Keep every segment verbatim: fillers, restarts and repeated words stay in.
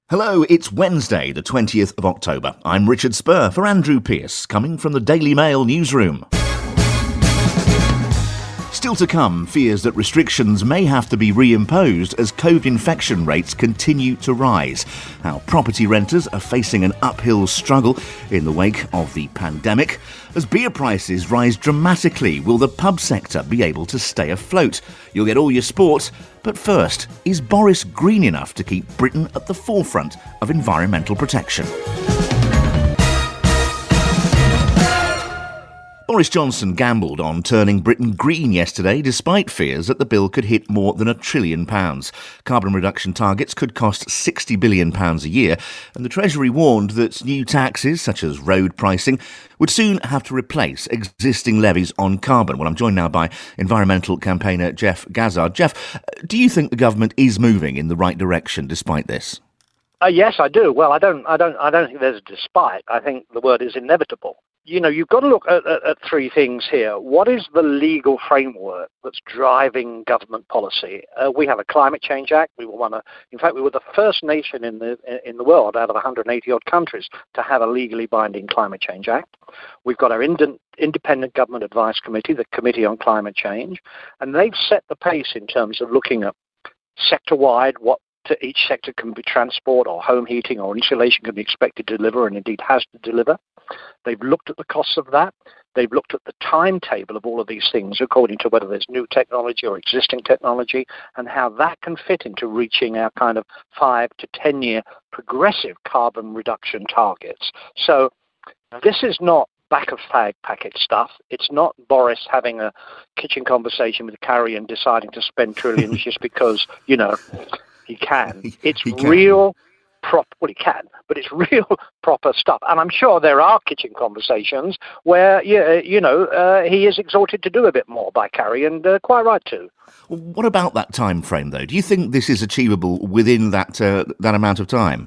Hello, it's Wednesday, the twentieth of October. I'm Richard Spur for Andrew Pierce, coming from the Daily Mail newsroom. Still to come, fears that restrictions may have to be reimposed as COVID infection rates continue to rise. How property renters are facing an uphill struggle in the wake of the pandemic. As beer prices rise dramatically, will the pub sector be able to stay afloat? You'll get all your sport, but first, is Boris green enough to keep Britain at the forefront of environmental protection? Boris Johnson gambled on turning Britain green yesterday, despite fears that the bill could hit more than a trillion pounds. Carbon reduction targets could cost sixty billion pounds a year, and the Treasury warned that new taxes, such as road pricing, would soon have to replace existing levies on carbon. Well, I'm joined now by environmental campaigner Jeff Gazzard. Jeff, do you think the government is moving in the right direction despite this? Uh, yes, I do. Well, I don't, I don't, I don't think there's a despite. I think the word is inevitable. You know, you've got to look at, at, at three things here. What is the legal framework that's driving government policy? Uh, we have a Climate Change Act. We were one of, in fact, we were the first nation in the in the world out of one hundred eighty odd countries to have a legally binding Climate Change Act. We've got our ind- Independent Government Advice Committee, the Committee on Climate Change, and they've set the pace in terms of looking at sector-wide what to each sector can be transport or home heating or insulation can be expected to deliver, and indeed has to deliver. They've looked at the costs of that. They've looked at the timetable of all of these things according to whether there's new technology or existing technology and how that can fit into reaching our kind of five to ten year progressive carbon reduction targets. So this is not back of fag packet stuff. It's not Boris having a kitchen conversation with Carrie and deciding to spend trillions just because, you know, he can. It's he can. real, prop. Well, he can, but it's real, proper stuff. And I'm sure there are kitchen conversations where, yeah, you know, uh, he is exhorted to do a bit more by Carrie, and uh, quite right too. Well, what about that time frame, though? Do you think this is achievable within that uh, that amount of time?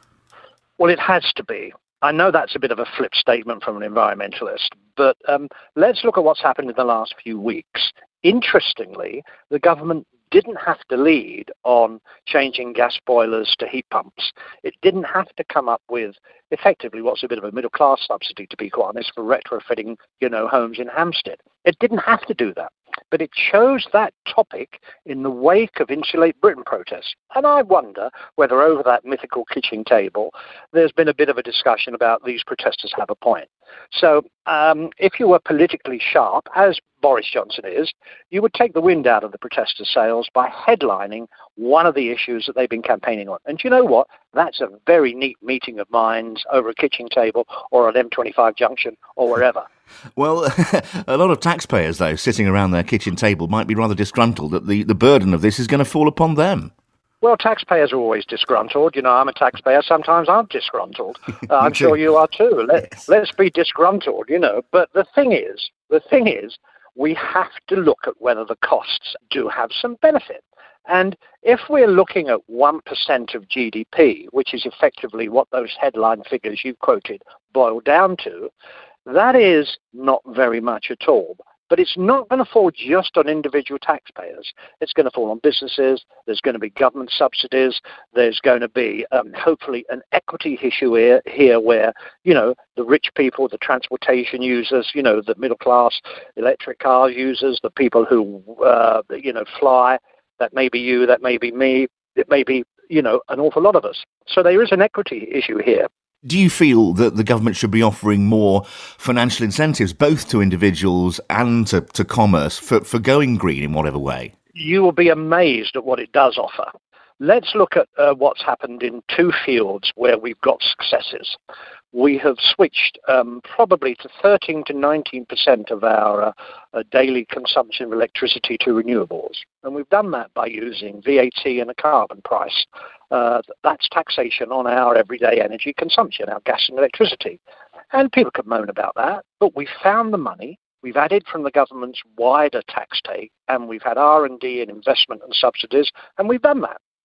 Well, it has to be. I know that's a bit of a flip statement from an environmentalist, but um, let's look at what's happened in the last few weeks. Interestingly, the government didn't have to lead on changing gas boilers to heat pumps. It didn't have to come up with effectively what's a bit of a middle-class subsidy, to be quite honest, for retrofitting, you know, homes in Hampstead. It didn't have to do that, but it chose that topic in the wake of Insulate Britain protests. And I wonder whether over that mythical kitchen table, there's been a bit of a discussion about these protesters have a point. So um, if you were politically sharp, as Boris Johnson is, you would take the wind out of the protesters' sails by headlining one of the issues that they've been campaigning on. And do you know what? That's a very neat meeting of minds over a kitchen table or at M twenty-five junction or wherever. Well, a lot of taxpayers, though, sitting around their kitchen table might be rather disgruntled that the, the burden of this is going to fall upon them. Well, taxpayers are always disgruntled. You know, I'm a taxpayer. Sometimes I'm disgruntled. Uh, I'm sure you are too. Let, yes. Let's be disgruntled, you know. But the thing is, the thing is, we have to look at whether the costs do have some benefit. And if we're looking at one percent of G D P, which is effectively what those headline figures you quoted boil down to, that is not very much at all. But it's not going to fall just on individual taxpayers. It's going to fall on businesses. There's going to be government subsidies. There's going to be, um, hopefully, an equity issue here, here where, you know, the rich people, the transportation users, you know, the middle class electric car users, the people who, uh, you know, fly, that may be you, that may be me, it may be, you know, an awful lot of us. So there is an equity issue here. Do you feel that the government should be offering more financial incentives, both to individuals and to, to commerce, for, for going green in whatever way? You will be amazed at what it does offer. Let's look at uh, what's happened in two fields where we've got successes. We have switched um, probably to thirteen to nineteen percent of our uh, uh, daily consumption of electricity to renewables. And we've done that by using V A T and a carbon price. Uh, that's taxation on our everyday energy consumption, our gas and electricity. And people could moan about that, but we found the money. We've added from the government's wider tax take, and we've had R and D and investment and subsidies, and we've done that.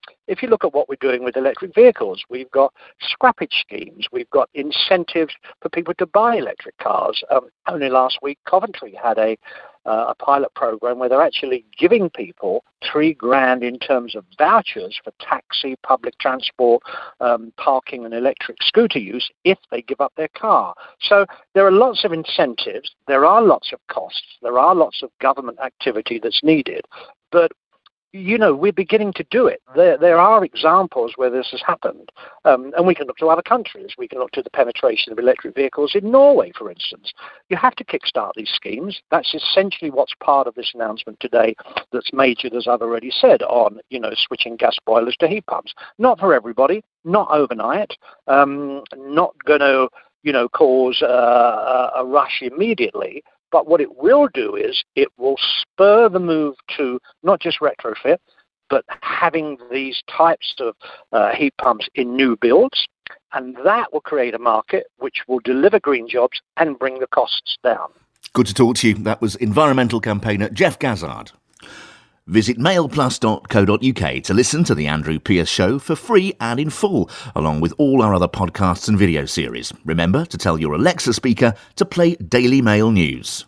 if you look at what we're doing with electric vehicles, we've got scrappage schemes, we've got incentives for people to buy electric cars. Um, only last week, Coventry had a uh, a pilot program where they're actually giving people three grand in terms of vouchers for taxi, public transport, um, parking and electric scooter use if they give up their car. So there are lots of incentives, there are lots of costs, there are lots of government activity that's needed, but you know, we're beginning to do it. There, there are examples where this has happened. Um, and we can look to other countries. We can look to the penetration of electric vehicles in Norway, for instance. You have to kickstart these schemes. That's essentially what's part of this announcement today that's majored, as I've already said, on, you know, switching gas boilers to heat pumps. Not for everybody, not overnight, um, not going to, you know, cause uh, a rush immediately. But what it will do is it will spur the move to not just retrofit, but having these types of uh, heat pumps in new builds. And that will create a market which will deliver green jobs and bring the costs down. Good to talk to you. That was environmental campaigner Jeff Gazzard. Visit mail plus dot co dot uk to listen to The Andrew Pierce Show for free and in full, along with all our other podcasts and video series. Remember to tell your Alexa speaker to play Daily Mail News.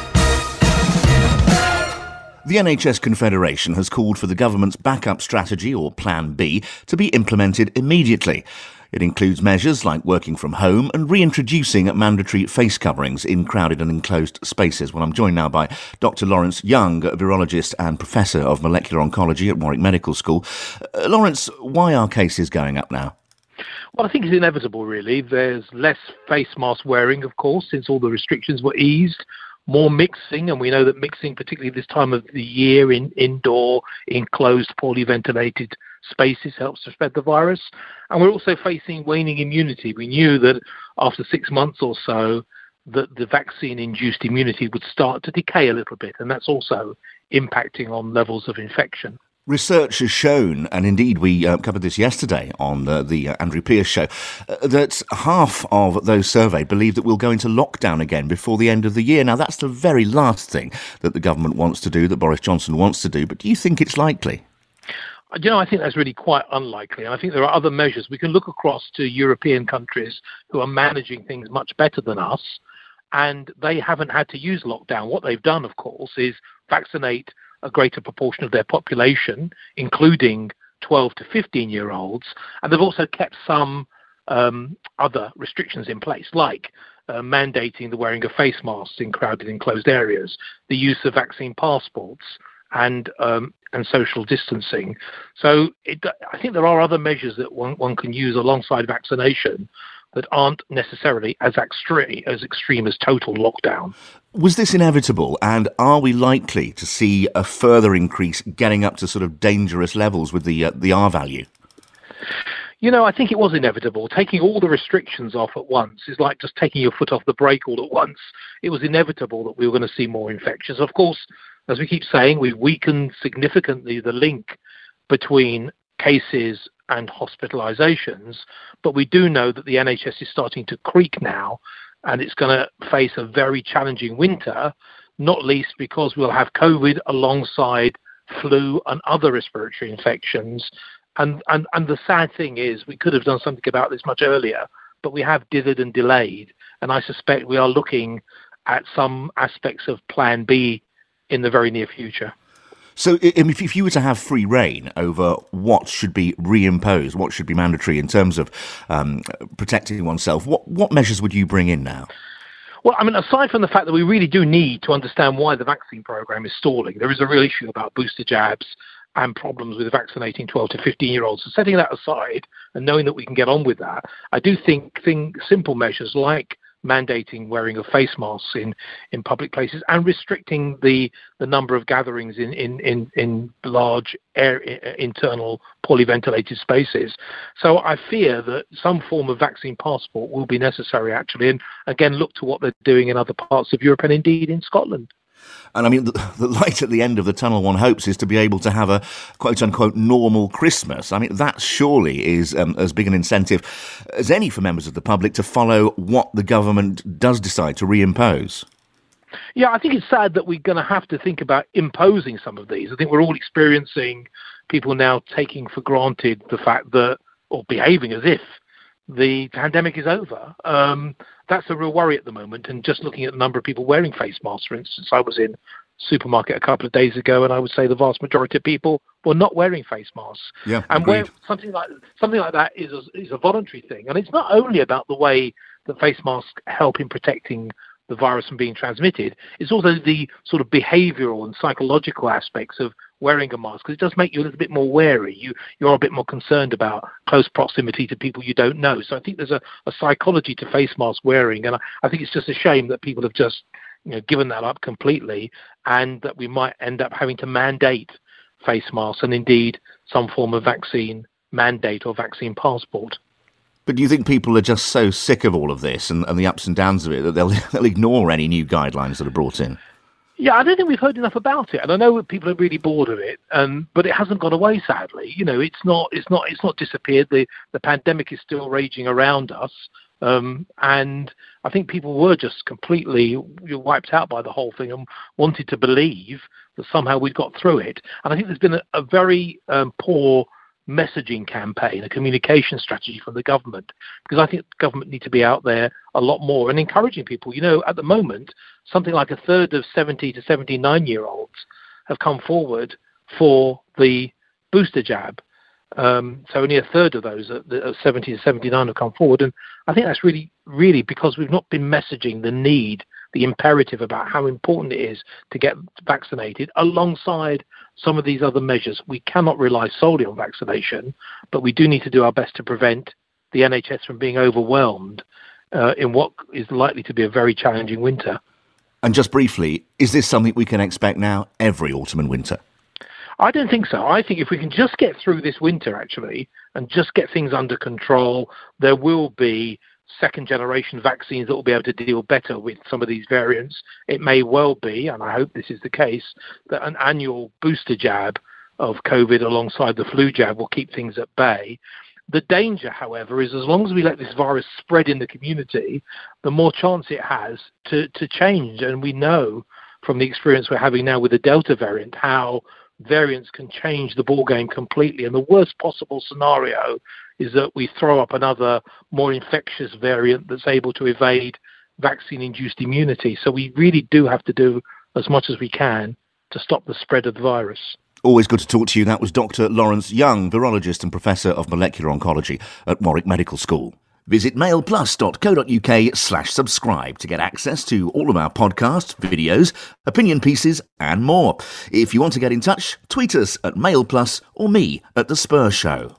The N H S Confederation has called for the government's backup strategy, or Plan B, to be implemented immediately. It includes measures like working from home and reintroducing mandatory face coverings in crowded and enclosed spaces. Well, I'm joined now by Doctor Lawrence Young, virologist and Professor of Molecular Oncology at Warwick Medical School. Uh, Lawrence, why are cases going up now? Well, I think it's inevitable, really. There's less face mask wearing, of course, since all the restrictions were eased. More mixing, and we know that mixing, particularly this time of the year in indoor, enclosed, poorly ventilated spaces, helps to spread the virus. And we're also facing waning immunity. We knew that after six months or so, that the vaccine-induced immunity would start to decay a little bit, and that's also impacting on levels of infection. Research has shown, and indeed we uh, covered this yesterday on uh, the uh, Andrew Pierce Show, uh, that half of those surveyed believe that we'll go into lockdown again before the end of the year. Now, that's the very last thing that the government wants to do, that Boris Johnson wants to do, but do you think it's likely? You know, I think that's really quite unlikely. And I think there are other measures. We can look across to European countries who are managing things much better than us, and they haven't had to use lockdown. What they've done, of course, is vaccinate a greater proportion of their population, including twelve to fifteen year olds, and they've also kept some um, other restrictions in place, like uh, mandating the wearing of face masks in crowded enclosed areas, the use of vaccine passports, and um, and social distancing. So it, I think there are other measures that one, one can use alongside vaccination that aren't necessarily as extreme, as extreme as total lockdown. Was this inevitable, and are we likely to see a further increase getting up to sort of dangerous levels with the uh, the R value? You know, I think it was inevitable. Taking all the restrictions off at once is like just taking your foot off the brake all at once. It was inevitable that we were going to see more infections. Of course, as we keep saying, we've weakened significantly the link between cases and hospitalizations, but we do know that the N H S is starting to creak now, and it's going to face a very challenging winter, not least because we'll have COVID alongside flu and other respiratory infections. And, and, and the sad thing is we could have done something about this much earlier, but we have dithered and delayed. And I suspect we are looking at some aspects of Plan B in the very near future. So if you were to have free rein over what should be reimposed, what should be mandatory in terms of um, protecting oneself, what, what measures would you bring in now? Well, I mean, aside from the fact that we really do need to understand why the vaccine program is stalling, there is a real issue about booster jabs and problems with vaccinating twelve to fifteen year olds. So setting that aside and knowing that we can get on with that, I do think, think simple measures like mandating wearing of face masks in, in public places and restricting the, the number of gatherings in, in, in, in large air, internal poorly ventilated spaces. So I fear that some form of vaccine passport will be necessary, actually, and again look to what they're doing in other parts of Europe and indeed in Scotland. And I mean, the, the light at the end of the tunnel, one hopes, is to be able to have a quote-unquote normal Christmas. I mean, that surely is um, as big an incentive as any for members of the public to follow what the government does decide to reimpose. Yeah, I think it's sad that we're going to have to think about imposing some of these. I think we're all experiencing people now taking for granted the fact that, or behaving as if the pandemic is over. Um, that's a real worry at the moment. And just looking at the number of people wearing face masks, for instance, I was in supermarket a couple of days ago, and I would say the vast majority of people were not wearing face masks. Yeah, and agreed. where something like something like that is a, is a voluntary thing, and it's not only about the way that face masks help in protecting the virus from being transmitted. It's also the sort of behavioural and psychological aspects of wearing a mask, because it does make you a little bit more wary. You you're a bit more concerned about close proximity to people you don't know. So I think there's a, a psychology to face mask wearing, and I, I think it's just a shame that people have just you know given that up completely, and that we might end up having to mandate face masks and indeed some form of vaccine mandate or vaccine passport. But do you think people are just so sick of all of this and, and the ups and downs of it that they'll, they'll ignore any new guidelines that are brought in? Yeah, I don't think we've heard enough about it, and I know that people are really bored of it, um, but it hasn't gone away. Sadly, you know, it's not, it's not, it's not disappeared. The the pandemic is still raging around us, um, and I think people were just completely wiped out by the whole thing and wanted to believe that somehow we'd got through it. And I think there's been a, a very um, poor messaging campaign, a communication strategy from the government, because I think the government need to be out there a lot more and encouraging people. You know, at the moment, something like a third of seventy to seventy-nine year olds have come forward for the booster jab. Um, so only a third of those at the, of seventy to seventy-nine have come forward. And I think that's really, really because we've not been messaging the need, the imperative about how important it is to get vaccinated alongside some of these other measures. We cannot rely solely on vaccination, but we do need to do our best to prevent the N H S from being overwhelmed uh, in what is likely to be a very challenging winter. And just briefly, is this something we can expect now every autumn and winter? I don't think so. I think if we can just get through this winter, actually, and just get things under control, there will be second-generation vaccines that will be able to deal better with some of these variants. It may well be, and I hope this is the case, that an annual booster jab of COVID alongside the flu jab will keep things at bay. The danger, however, is as long as we let this virus spread in the community, the more chance it has to, to change. And we know from the experience we're having now with the Delta variant how variants can change the ballgame completely. And the worst possible scenario is that we throw up another more infectious variant that's able to evade vaccine-induced immunity. So we really do have to do as much as we can to stop the spread of the virus. Always good to talk to you. That was Doctor Lawrence Young, virologist and Professor of Molecular Oncology at Warwick Medical School. Visit mailplus.co.uk slash subscribe to get access to all of our podcasts, videos, opinion pieces and more. If you want to get in touch, tweet us at MailPlus or me at The Spur Show.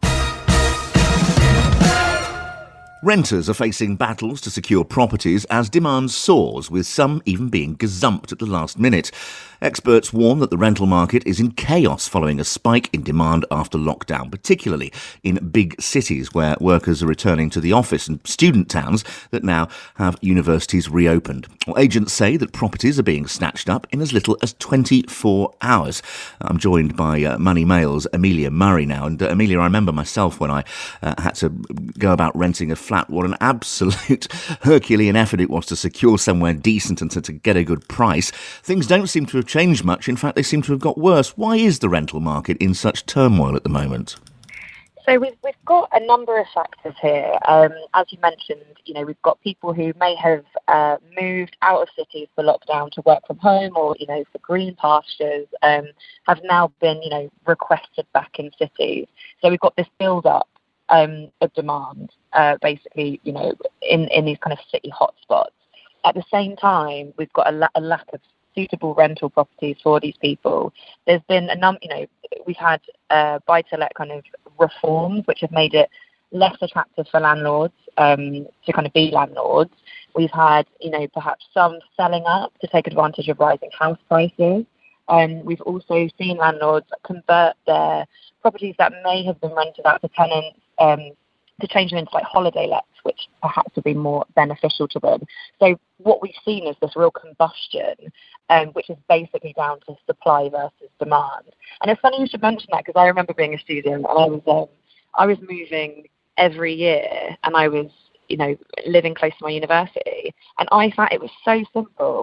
Renters are facing battles to secure properties as demand soars, with some even being gazumped at the last minute. Experts warn that the rental market is in chaos following a spike in demand after lockdown, particularly in big cities where workers are returning to the office and student towns that now have universities reopened. Well, agents say that properties are being snatched up in as little as twenty-four hours. I'm joined by uh, Money Mail's Amelia Murray now. And uh, Amelia, I remember myself when I uh, had to go about renting a flat, what an absolute Herculean effort it was to secure somewhere decent and to, to get a good price. Things don't seem to have changed much. In fact, they seem to have got worse. Why is the rental market in such turmoil at the moment? So we've, we've got a number of factors here. Um, as you mentioned, you know, we've got people who may have uh, moved out of cities for lockdown to work from home or, you know, for green pastures, um, have now been, you know, requested back in cities. So we've got this build-up um, of demand, uh, basically, you know, in, in these kind of city hotspots. At the same time, we've got a, la- a lack of suitable rental properties for these people. There's been a num, you know, we've had uh, buy-to-let kind of reforms which have made it less attractive for landlords um, to kind of be landlords. We've had, you know, perhaps some selling up to take advantage of rising house prices. Um, we've also seen landlords convert their properties that may have been rented out to tenants um, to change them into like holiday lets, which perhaps would be more beneficial to them. So what we've seen is this real combustion, um, which is basically down to supply versus demand. And it's funny you should mention that, because I remember being a student and I was um, I was moving every year, and I was, you know, living close to my university, and I found it was so simple.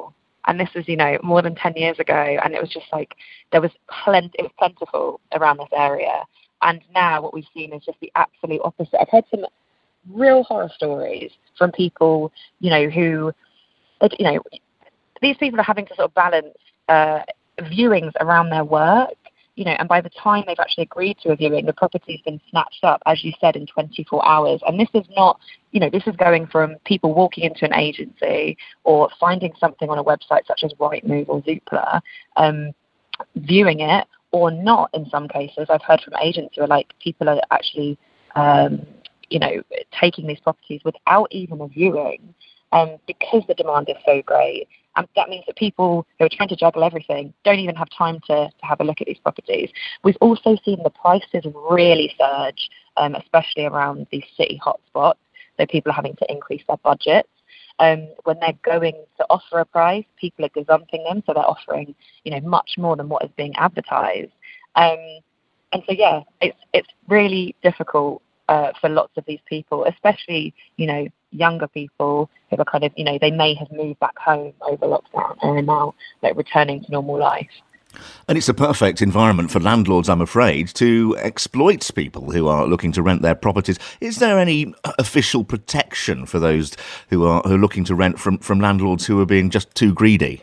And this was, you know, more than ten years ago. And it was just like, there was plenty, it was plentiful around this area. And now what we've seen is just the absolute opposite. I've heard some real horror stories from people, you know, who, you know, these people are having to sort of balance uh, viewings around their work, you know, and by the time they've actually agreed to a viewing, the property's been snatched up, as you said, in twenty-four hours. And this is not, you know, this is going from people walking into an agency or finding something on a website such as Rightmove or Zoopla, um, viewing it or not in some cases. I've heard from agents who are like, people are actually, um, you know, taking these properties without even a viewing um, because the demand is so great. And that means that people who are trying to juggle everything don't even have time to, to have a look at these properties. We've also seen the prices really surge, um, especially around these city hotspots. So people are having to increase their budgets. Um, when they're going to offer a price, people are gazumping them, so they're offering, you know, much more than what is being advertised. Um, and so, yeah, it's it's really difficult uh, for lots of these people, especially, you know, younger people who are kind of, you know, they may have moved back home over lockdown and are now like returning to normal life. And it's a perfect environment for landlords, I'm afraid, to exploit people who are looking to rent their properties. Is there any official protection for those who are, who are looking to rent from, from landlords who are being just too greedy?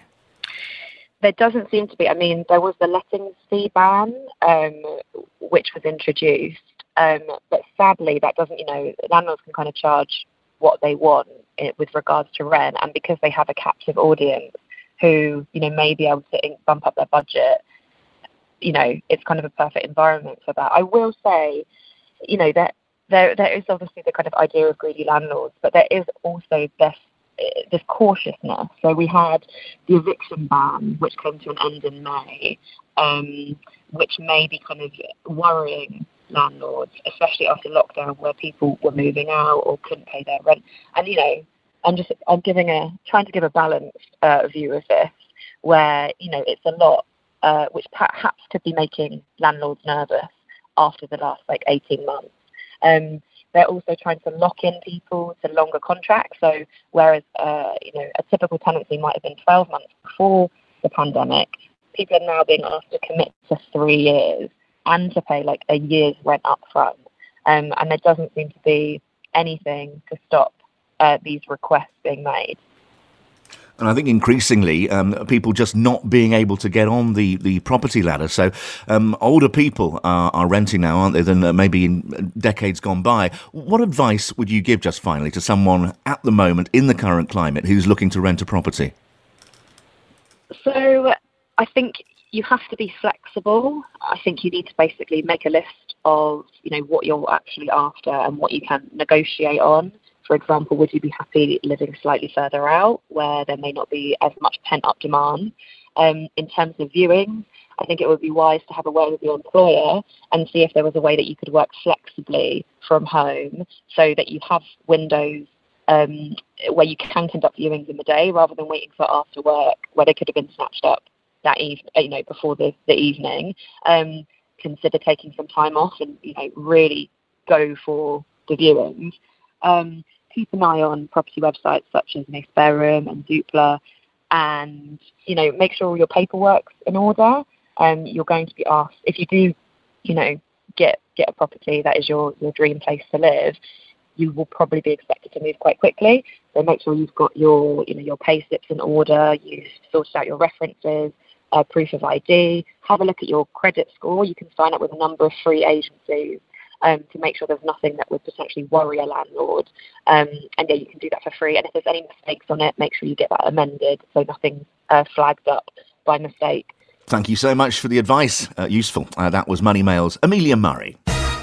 There doesn't seem to be. I mean, there was the lettings fee ban, um, which was introduced. Um, but sadly, that doesn't, you know, landlords can kind of charge what they want with regards to rent. And because they have a captive audience who, you know, may be able to bump up their budget, you know, it's kind of a perfect environment for that. I will say, you know, that there there is obviously the kind of idea of greedy landlords, but there is also this this cautiousness. So we had the eviction ban, which came to an end in May, um, which may be kind of worrying landlords, especially after lockdown, where people were moving out or couldn't pay their rent. And, you know, I'm just I'm giving a trying to give a balanced uh, view of this, where, you know, it's a lot uh, which perhaps could be making landlords nervous after the last like eighteen months. Um, they're also trying to lock in people to longer contracts. So whereas uh, you know, a typical tenancy might have been twelve months before the pandemic, people are now being asked to commit to three years and to pay like a year's rent up front. Um, and there doesn't seem to be anything to stop uh, these requests being made. And I think increasingly um, people just not being able to get on the, the property ladder. So um, older people are, are renting now, aren't they, than uh, maybe in decades gone by. What advice would you give, just finally, to someone at the moment in the current climate who's looking to rent a property? So I think you have to be flexible. I think you need to basically make a list of, you know, what you're actually after and what you can negotiate on. For example, would you be happy living slightly further out where there may not be as much pent-up demand? Um, in terms of viewing, I think it would be wise to have a word with your employer and see if there was a way that you could work flexibly from home so that you have windows um, where you can conduct viewings in the day rather than waiting for after work where they could have been snatched up that evening, you know, before the, the evening. Um, consider taking some time off and, you know, really go for the viewings. Um, keep an eye on property websites such as Spare Room and Zoopla, and, you know, make sure all your paperwork's in order. Um, you're going to be asked, if you do, you know, get get a property that is your, your dream place to live, you will probably be expected to move quite quickly. So make sure you've got your, you know, your pay slips in order, you've sorted out your references, uh, proof of I D, have a look at your credit score. You can sign up with a number of free agencies Um, to make sure there's nothing that would potentially worry a landlord. Um, and yeah, you can do that for free. And if there's any mistakes on it, make sure you get that amended so nothing's uh, flagged up by mistake. Thank you so much for the advice. Uh, useful. Uh, that was Money Mail's Amelia Murray.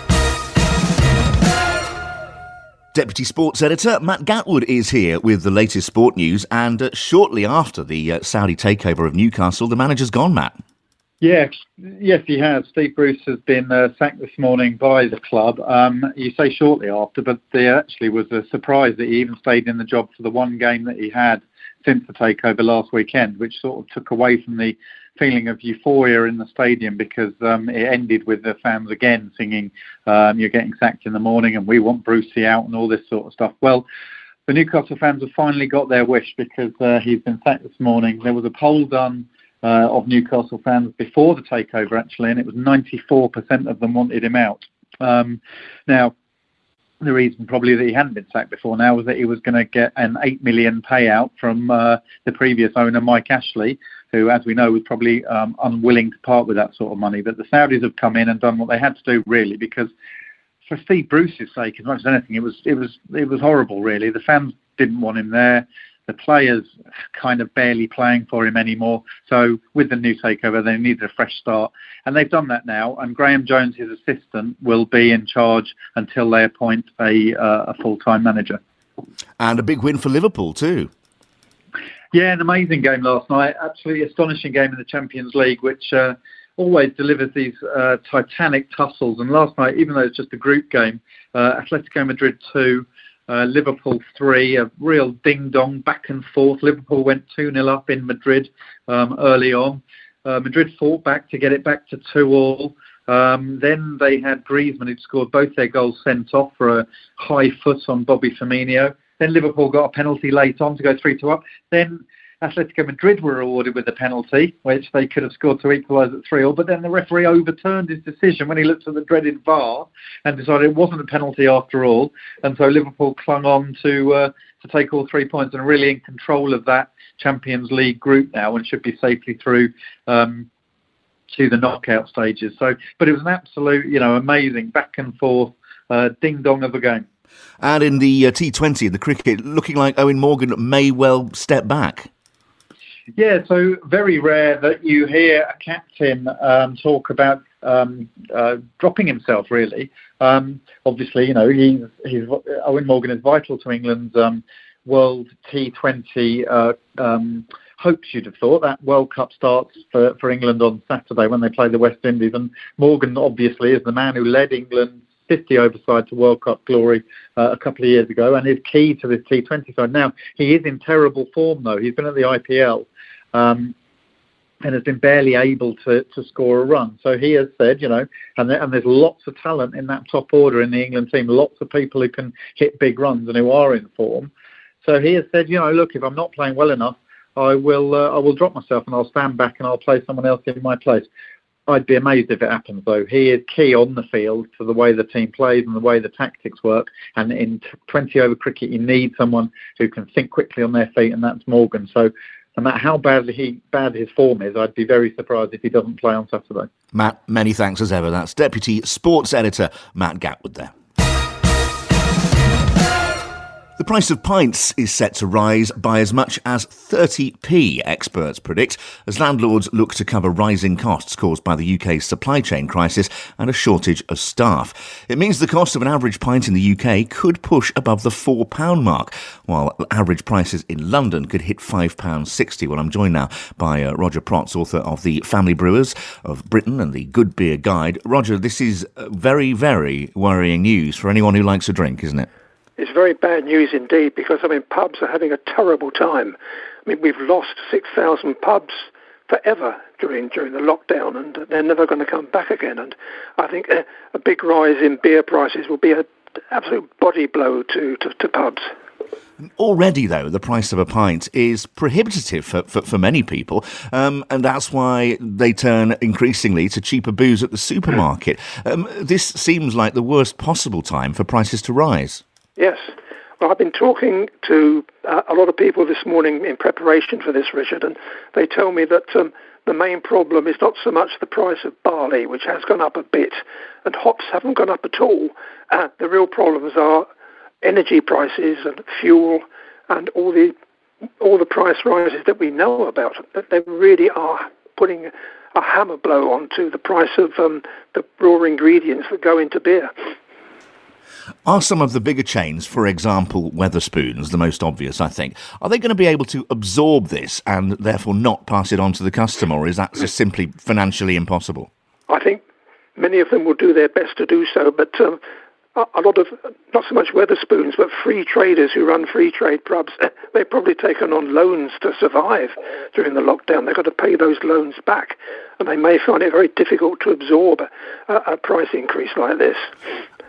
Deputy Sports Editor Matt Gatwood is here with the latest sport news. And uh, shortly after the uh, Saudi takeover of Newcastle, the manager's gone, Matt. Yeah, yes, he has. Steve Bruce has been uh, sacked this morning by the club. Um, you say shortly after, but there actually was a surprise that he even stayed in the job for the one game that he had since the takeover last weekend, which sort of took away from the feeling of euphoria in the stadium because um, it ended with the fans again singing, um, you're getting sacked in the morning and we want Brucey out and all this sort of stuff. Well, the Newcastle fans have finally got their wish because uh, he's been sacked this morning. There was a poll done uh, of Newcastle fans before the takeover, actually, and it was ninety-four percent of them wanted him out. Um, now, the reason probably that he hadn't been sacked before now was that he was going to get an eight million payout from uh, the previous owner, Mike Ashley, who, as we know, was probably um, unwilling to part with that sort of money. But the Saudis have come in and done what they had to do, really, because for Steve Bruce's sake, as much as anything, it was it was it was horrible, really. The fans didn't want him there. The players kind of barely playing for him anymore. So with the new takeover, they needed a fresh start. And they've done that now. And Graham Jones, his assistant, will be in charge until they appoint a, uh, a full-time manager. And a big win for Liverpool too. Yeah, an amazing game last night. Absolutely astonishing game in the Champions League, which uh, always delivers these uh, titanic tussles. And last night, even though it's just a group game, uh, Atletico Madrid two, Uh, Liverpool three, a real ding-dong back and forth. Liverpool went two nil up in Madrid um, early on. Uh, Madrid fought back to get it back to two all. Um, then they had Griezmann, who'd scored both their goals, sent off for a high foot on Bobby Firmino. Then Liverpool got a penalty late on to go three two up. Then Atletico Madrid were rewarded with a penalty, which they could have scored to equalise at three all, but then the referee overturned his decision when he looked at the dreaded V A R and decided it wasn't a penalty after all, and so Liverpool clung on to uh, to take all three points and are really in control of that Champions League group now and should be safely through um, to the knockout stages. So, but it was an absolute, you know, amazing back and forth uh, ding-dong of a game. And in the uh, T twenty, the cricket, looking like Owen Morgan may well step back. Yeah, so very rare that you hear a captain um, talk about um, uh, dropping himself, really. Um, obviously, you know, he's, he's, Owen Morgan is vital to England's um, World T twenty uh, um, hopes, you'd have thought. That World Cup starts for, for England on Saturday when they play the West Indies. And Morgan, obviously, is the man who led England fifty overside to World Cup glory uh, a couple of years ago and is key to this T twenty side. Now, he is in terrible form, though. He's been at the I P L um, and has been barely able to, to score a run. So he has said, you know, and, there, and there's lots of talent in that top order in the England team, lots of people who can hit big runs and who are in form. So he has said, you know, look, if I'm not playing well enough, I will uh, I will drop myself and I'll stand back and I'll play someone else in my place. I'd be amazed if it happens, though. He is key on the field to the way the team plays and the way the tactics work. And in twenty-over cricket, you need someone who can think quickly on their feet, and that's Morgan. So no matter how badly he, bad his form is, I'd be very surprised if he doesn't play on Saturday. Matt, many thanks as ever. That's Deputy Sports Editor Matt Gatwood there. The price of pints is set to rise by as much as thirty p, experts predict, as landlords look to cover rising costs caused by the U K's supply chain crisis and a shortage of staff. It means the cost of an average pint in the U K could push above the four pound mark, while average prices in London could hit five pounds sixty. Well, I'm joined now by uh, Roger Protz, author of The Family Brewers of Britain and the Good Beer Guide. Roger, this is very, very worrying news for anyone who likes a drink, isn't it? It's very bad news indeed, because, I mean, pubs are having a terrible time. I mean, we've lost six thousand pubs forever during during the lockdown, and they're never going to come back again. And I think a, a big rise in beer prices will be an absolute body blow to, to, to pubs. Already, though, the price of a pint is prohibitive for, for, for many people, um, and that's why they turn increasingly to cheaper booze at the supermarket. Um, this seems like the worst possible time for prices to rise. Yes. Well, I've been talking to uh, a lot of people this morning in preparation for this, Richard, and they tell me that um, the main problem is not so much the price of barley, which has gone up a bit, and hops haven't gone up at all. Uh, the real problems are energy prices and fuel and all the all the price rises that we know about. That they really are putting a hammer blow onto the price of um, the raw ingredients that go into beer. Are some of the bigger chains, for example, Wetherspoons, the most obvious, I think, are they going to be able to absorb this and therefore not pass it on to the customer, or is that just simply financially impossible? I think many of them will do their best to do so, but um, a lot of, not so much Wetherspoons, but free traders who run free trade pubs, they've probably taken on loans to survive during the lockdown. They've got to pay those loans back, and they may find it very difficult to absorb a, a price increase like this.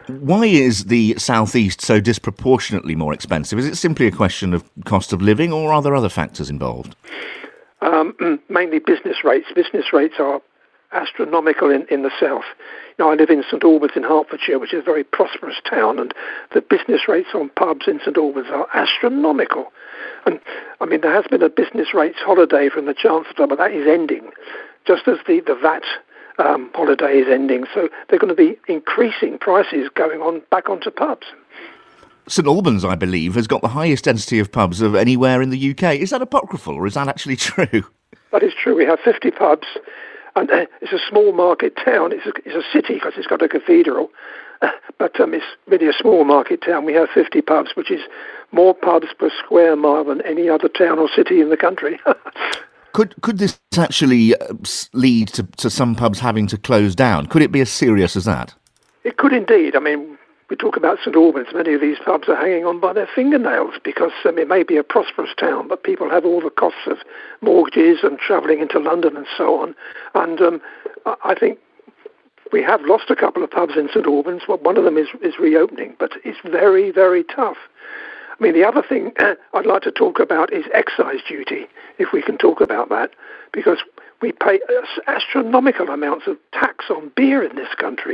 Why is the southeast so disproportionately more expensive? Is it simply a question of cost of living, or are there other factors involved? Um, mainly business rates. Business rates are astronomical in, in the south. You know, I live in St Albans in Hertfordshire, which is a very prosperous town, and the business rates on pubs in St Albans are astronomical. And I mean, there has been a business rates holiday from the Chancellor, but that is ending, just as the, the V A T um, holiday is ending. So they're going to be increasing prices going on back onto pubs. St Albans, I believe, has got the highest density of pubs of anywhere in the U K. Is that apocryphal, or is that actually true? That is true. We have fifty pubs, and uh, it's a small market town. It's a, it's a city because it's got a cathedral, uh, but um, it's really a small market town. We have fifty pubs, which is more pubs per square mile than any other town or city in the country. Could could this actually lead to, to some pubs having to close down? Could it be as serious as that? It could indeed. I mean, we talk about St Albans. Many of these pubs are hanging on by their fingernails because um, it may be a prosperous town, but people have all the costs of mortgages and travelling into London and so on. And um, I think we have lost a couple of pubs in St Albans. Well, one of them is, is reopening, but it's very, very tough. I mean, the other thing I'd like to talk about is excise duty, if we can talk about that, because we pay astronomical amounts of tax on beer in this country.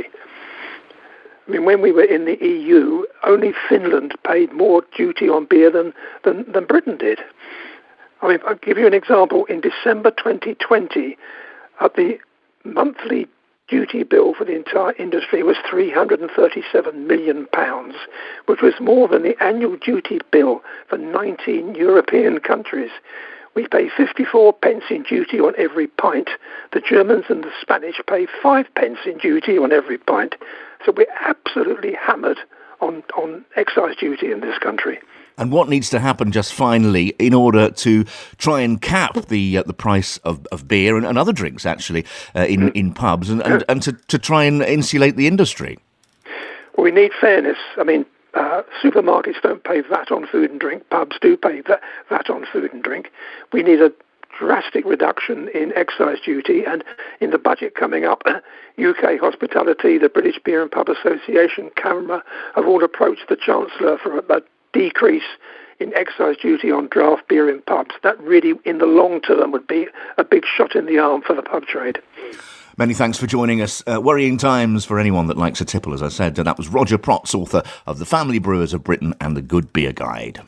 I mean, when we were in the E U, only Finland paid more duty on beer than, than, than Britain did. I mean, I'll give you an example. In December twenty twenty, uh, the monthly duty bill for the entire industry was three hundred thirty-seven million pounds, which was more than the annual duty bill for nineteen European countries. We pay fifty-four pence in duty on every pint. The Germans and the Spanish pay five pence in duty on every pint. So we're absolutely hammered on, on excise duty in this country. And what needs to happen just finally in order to try and cap the uh, the price of, of beer and, and other drinks, actually, uh, in, in pubs and, and, and to, to try and insulate the industry? Well, we need fairness. I mean, uh, supermarkets don't pay V A T on food and drink. Pubs do pay V A T on food and drink. We need a drastic reduction in excise duty, and in the budget coming up, U K Hospitality, the British Beer and Pub Association, CAMRA have all approached the Chancellor for a, a decrease in excise duty on draft beer in pubs. That really, in the long term, would be a big shot in the arm for the pub trade. Many thanks for joining us. Uh, worrying times for anyone that likes a tipple, as I said. And that was Roger Protz, author of The Family Brewers of Britain and The Good Beer Guide.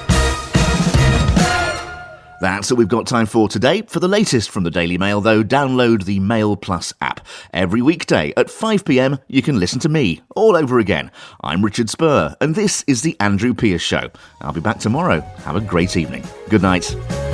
That's all we've got time for today. For the latest from the Daily Mail, though, download the Mail Plus app. Every weekday at five p.m, you can listen to me all over again. I'm Richard Spur, and this is The Andrew Pierce Show. I'll be back tomorrow. Have a great evening. Good night.